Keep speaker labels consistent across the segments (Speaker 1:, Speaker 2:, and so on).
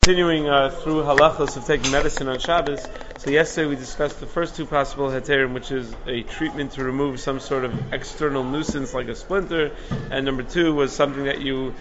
Speaker 1: Continuing through halachos of taking medicine on Shabbos. So yesterday we discussed the first two possible heterim, which is a treatment to remove some sort of external nuisance like a splinter, and number two was something that you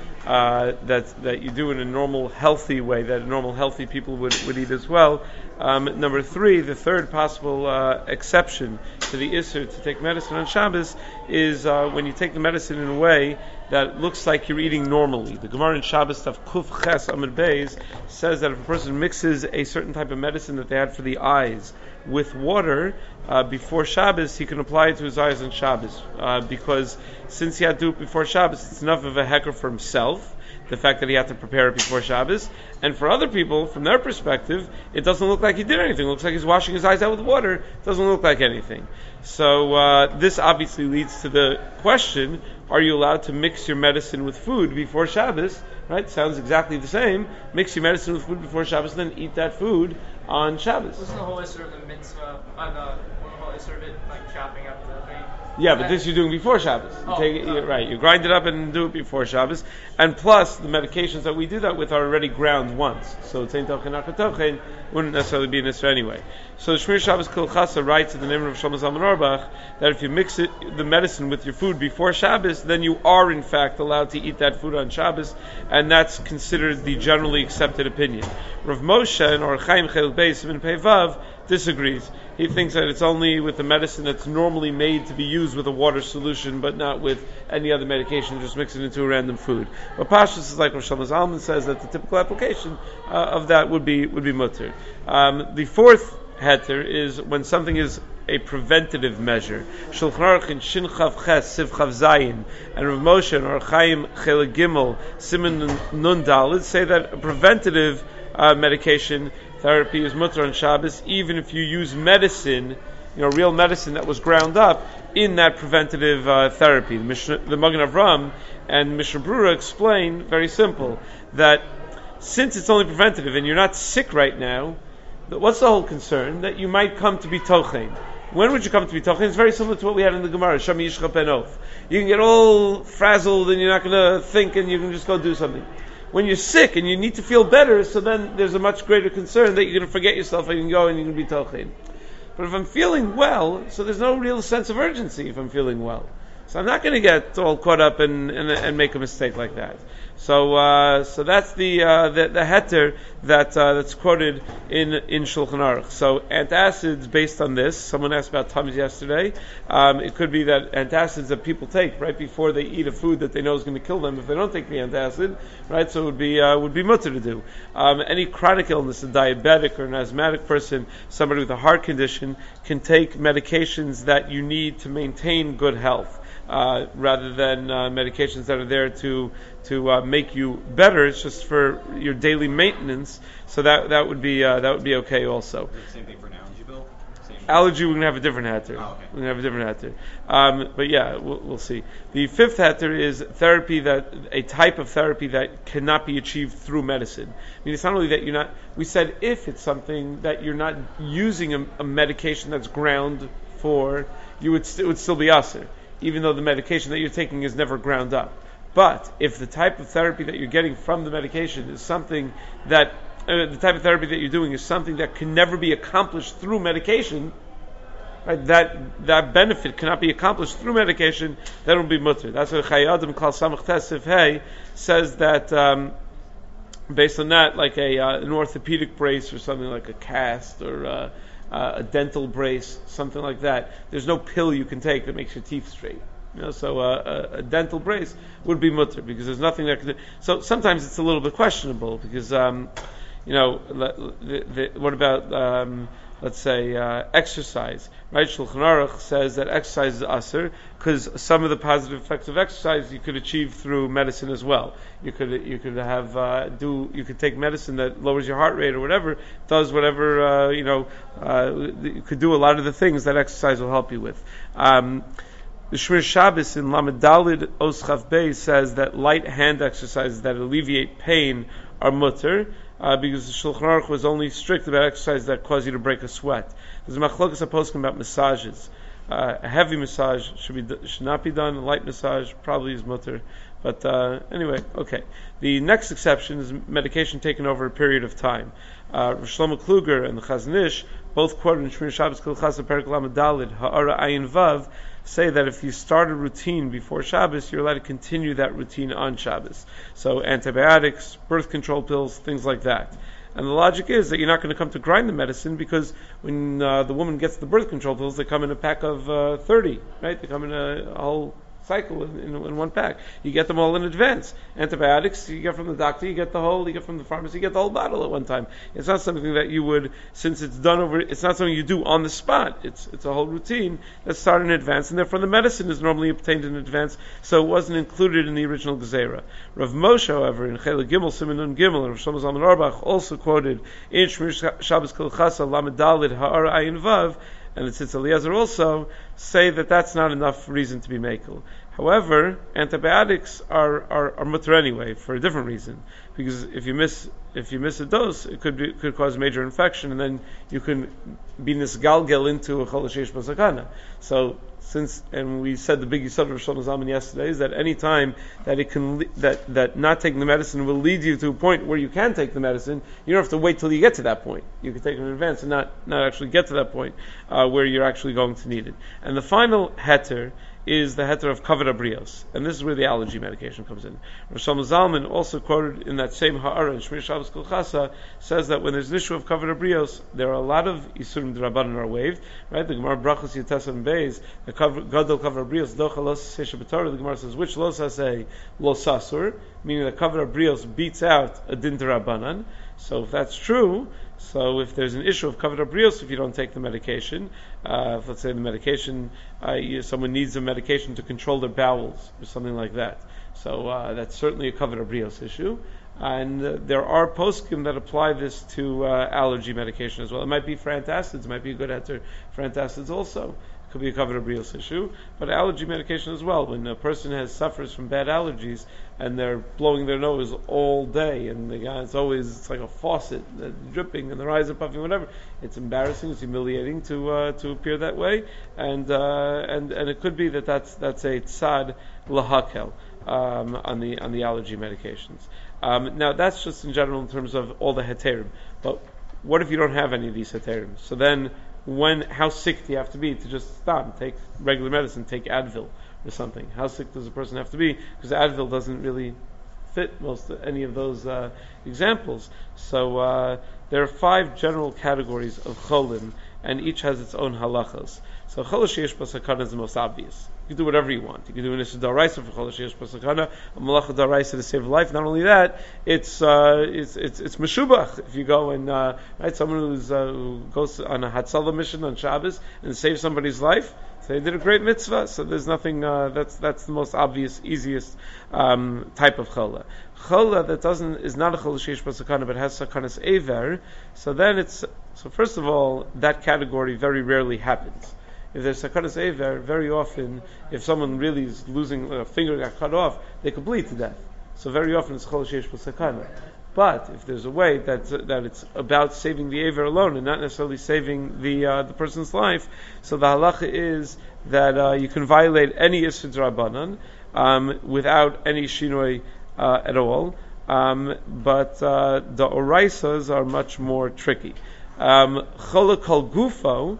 Speaker 1: that you do in a normal healthy way, that normal healthy people would eat as well. Number three, the third possible exception to the Isser to take medicine on Shabbos is when you take the medicine in a way that looks like you're eating normally. The Gemara in Shabbos Taf Kuf Ches Amud Beis says that if a person mixes a certain type of medicine that they had for the eyes with water before Shabbos, he can apply it to his eyes on Shabbos. Because since he had to do it before Shabbos, it's enough of a hecker for himself, the fact that he had to prepare it before Shabbos. And for other people, from their perspective, it doesn't look like he did anything. It looks like he's washing his eyes out with water. It doesn't look like anything. So this obviously leads to the question, are you allowed to mix your medicine with food before Shabbos? Right? Sounds exactly the same. Mix your medicine with food before Shabbos, then eat that food on Shabbos.
Speaker 2: Wasn't the whole Isser of the mitzvah, the whole Isser of it, like chopping up the thing?
Speaker 1: Yeah, but this you're doing before Shabbos. You grind it up and do it before Shabbos. And plus, the medications that we do that with are already ground once. So Tzein Tochen Achatochen wouldn't necessarily be an Isser anyway. So Shmir Shabbos Kol Chasa writes in the name of Shlomo Zalman Auerbach that if you mix the medicine with your food before Shabbos, then you are in fact allowed to eat that food on Shabbos, and that's considered the generally accepted opinion. Rav Moshe and Or Chaim Chel Beis Min Pei Vav disagrees. He thinks that it's only with the medicine that's normally made to be used with a water solution, but not with any other medication, just mix it into a random food. But Pashtus is like Rosh Shlomo Zalman says that the typical application of that would be mutter. The fourth heter is when something is a preventative measure. Shulchan Aruch in Shin Chav Ches Siv Chav Zayin and Rav Moshe and Or Chaim Chel Gimel Siman Nun Daled say that a preventative medication therapy is mutter on Shabbos, even if you use medicine, real medicine that was ground up in that preventative therapy. The Magen Avraham and Mishnah Brura explain very simple that since it's only preventative and you're not sick right now, what's the whole concern? That you might come to be tochein. When would you come to be tochein? It's very similar to what we had in the Gemara, Shami Yishcha Penof. You can get all frazzled and you're not going to think and you can just go do something. When you're sick and you need to feel better, so then there's a much greater concern that you're going to forget yourself and you can go and you're going to be tochein. But if I'm feeling well, so there's no real sense of urgency if I'm feeling well. So I'm not going to get all caught up and make a mistake like that. So that's the heter that's quoted in Shulchan Aruch. So antacids based on this. Someone asked about Tums yesterday. It could be that antacids that people take right before they eat a food that they know is going to kill them. If they don't take the antacid, right? So it would be mutter to do. Any chronic illness, a diabetic or an asthmatic person, somebody with a heart condition, can take medications that you need to maintain good health. Rather than medications that are there to make you better, it's just for your daily maintenance. So that would be okay also.
Speaker 3: Same thing for an allergy bill.
Speaker 1: Allergy, we're going to have a different hatter.
Speaker 3: Oh, okay.
Speaker 1: We're going to have a different hatter. But yeah, we'll see. The fifth hatter is therapy a type of therapy that cannot be achieved through medicine. I mean, it's not only that you're not. We said if it's something that you're not using a medication that's ground for, it would still be aser, even though the medication that you're taking is never ground up. But if the type of therapy that you're getting from the medication is something that, the type of therapy that you're doing is something that can never be accomplished through medication, right? That benefit cannot be accomplished through medication, that will be mutter. That's what Chayei Adam Klal Samach Tesif Hey says that, based on that, like an orthopedic brace or something like a cast or a dental brace, something like that. There's no pill you can take that makes your teeth straight. So a dental brace would be mutter because there's nothing that can. So sometimes it's a little bit questionable because what about let's say exercise? Right? Shulchan Aruch says that exercise is aser because some of the positive effects of exercise you could achieve through medicine as well. You could you could take medicine that lowers your heart rate or whatever, does whatever you could do a lot of the things that exercise will help you with. The Shmir Shabbos in Lamed Daled Os Chav Beis says that light hand exercises that alleviate pain are mutter, because the Shulchan Aruch was only strict about exercises that cause you to break a sweat. There's a machlokas poskim about massages. A heavy massage should not be done. A light massage probably is mutter. But anyway, okay. The next exception is medication taken over a period of time. Shlomo Kluger and the Chazon Ish both quoted in Shmir Shabbos Kol Chasa Perek Lamed Daled Ha'ara Ayin Vav say that if you start a routine before Shabbos, you're allowed to continue that routine on Shabbos. So antibiotics, birth control pills, things like that. And the logic is that you're not going to come to grind the medicine because when the woman gets the birth control pills, they come in a pack of 30, right? They come in a whole cycle in one pack. You get them all in advance. Antibiotics, you get from the doctor, you get from the pharmacy, you get the whole bottle at one time. It's not something that you would, since it's done over, it's not something you do on the spot. It's a whole routine that's started in advance, and therefore the medicine is normally obtained in advance, so it wasn't included in the original Gezerah. Rav Moshe, however, in Chela Gimel, Siman Nun Gimel, and Rav Shlomo Zalman Auerbach also quoted in Shmir Shabbos Kol Chasa Lamed Daled Ha'ara Ayin Vav, and the Tzitz Eliezer also say that that's not enough reason to be makel. However, antibiotics are mutter anyway for a different reason, because if you miss a dose, it could cause major infection, and then you can be nisgalgel into a chol sheish b'sakana. So and we said the big yisod of Shlomo Zalman yesterday is that any time that it can that not taking the medicine will lead you to a point where you can take the medicine, you don't have to wait till you get to that point. You can take it in advance and not actually get to that point where you're actually going to need it. And the final heter is the heter of kavod abrios, and this is where the allergy medication comes in. Rosh Zalman also quoted in that same ha'ara in Shmir Shabbos Kol Chasa says that when there's an issue of kavod abrios, there are a lot of isurim d'Rabbanan are waived. Right, the Gemara Brachos Yates and Beis, the gadol kavod abrios docha los seisha b'torah. The Gemara says which los say los asur, meaning that kavod abrios beats out a din d'Rabbanan. So if that's true, so if there's an issue of kavod abrios, if you don't take the medication, if let's say the medication, someone needs a medication to control their bowels or something like that, so that's certainly a kavod abrios issue. And there are poskim that apply this to allergy medication as well. It might be for antacids, it might be a good answer for antacids also. It could be a kavod abrios issue, but allergy medication as well. When a person suffers from bad allergies and they're blowing their nose all day, and the guy it's like a faucet dripping, and their eyes are puffing, whatever. It's embarrassing, it's humiliating to appear that way, and it could be that's a tzad lahakel on the allergy medications. Now that's just in general in terms of all the heterim. But what if you don't have any of these heterim? So then, how sick do you have to be to just stop, take regular medicine, take Advil or something? How sick does a person have to be? Because Advil doesn't really fit any of those examples. So there are 5 general categories of cholim, and each has its own halachas. So chol sheish b'sakana is the most obvious. You can do whatever you want. You can do an issur d'oraisa for chol sheish b'sakana, a malacha d'oraisa to save life. Not only that, it's meshubach. If you go and right, someone who goes on a Hatzalah mission on Shabbos and saves somebody's life, so they did a great mitzvah. So there's nothing. That's the most obvious, easiest type of chola. Chola that is not a chol sheish b'sakana but has sakanas aver. So first of all, that category very rarely happens. If there's sakanas aver, very often, if someone really is losing a finger got cut off, they could bleed to death. So very often it's chol sheish b'sakana. But if there's a way that it's about saving the aver alone and not necessarily saving the person's life, so the halacha is that you can violate any issur d'Rabbanan without any shinoi at all. But the oraisas are much more tricky. Chola kol gufo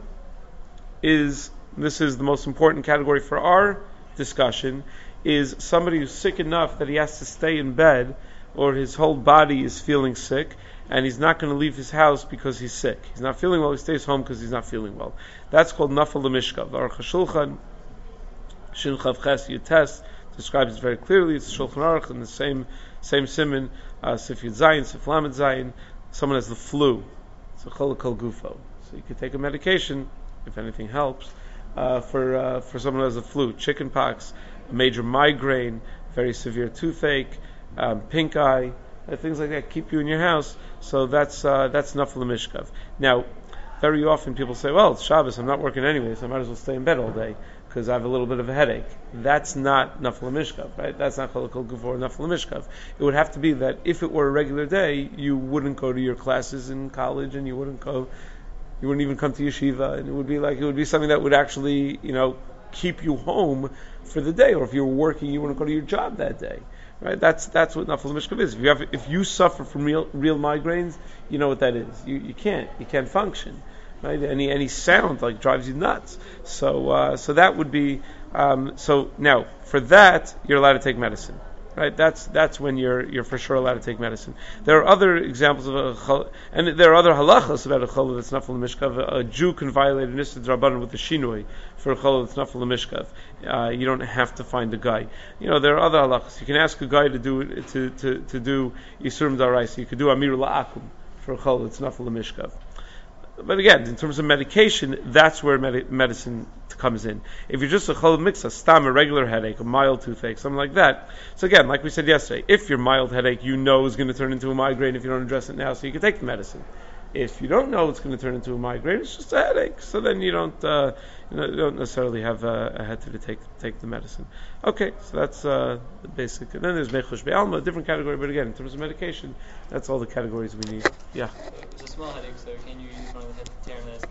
Speaker 1: this is the most important category for our discussion, is somebody who's sick enough that he has to stay in bed, or his whole body is feeling sick, and he's not going to leave his house because he's sick. He's not feeling well, he stays home because he's not feeling well. That's called nafal l'mishkav. Aruch HaShulchan, Shin Chav Ches Yutes, describes it very clearly. It's Shulchan Aruch in the same siman, Sif Yud Zayin, Sif Lamed Zayin. Someone has the flu. It's a chol kol gufo. So you could take a medication, if anything helps, for someone who has the flu, chicken pox, a major migraine, very severe toothache, pink eye, things like that keep you in your house. So that's nafal l'mishkav. Now, very often people say, well, it's Shabbos, I'm not working anyway, so I might as well stay in bed all day because I have a little bit of a headache. That's not nafal l'mishkav, right? That's not chol kol gufo or nafal l'mishkav. It would have to be that if it were a regular day, you wouldn't go to your classes in college, and you wouldn't even come to yeshiva, and it would be something that would actually, keep you home for the day, or if you're working, you want to go to your job that day. Right? That's what nafal mishkav is. If you suffer from real migraines, you know what that is. You can't function. Right? Any sound like drives you nuts. So that would be so now for that you're allowed to take medicine. Right? That's when you're for sure allowed to take medicine. There are other examples of and there are other halachas about a cholov that's nafal mishkav. A Jew can violate an issur d'rabbanan with the shinoi for a cholov that's nafal mishkav. You don't have to find a guy. There are other halachas. You can ask a guy to do isurim d'oraisa. You could do amir la'akum for a cholov that's nafal mishkav. But again, in terms of medication, that's where medicine comes in. If you're just a cholov miksa, stam, a regular headache, a mild toothache, something like that. So again, like we said yesterday, if your mild headache is going to turn into a migraine if you don't address it now, so you can take the medicine. If you don't know it's going to turn into a migraine, it's just a headache. So then you don't necessarily have a head to take the medicine. Okay, so that's the basic. And then there's mechush be'alma, a different category. But again, in terms of medication, that's all the categories we need. Yeah.
Speaker 3: It's a small headache, so can you use one of the Teramis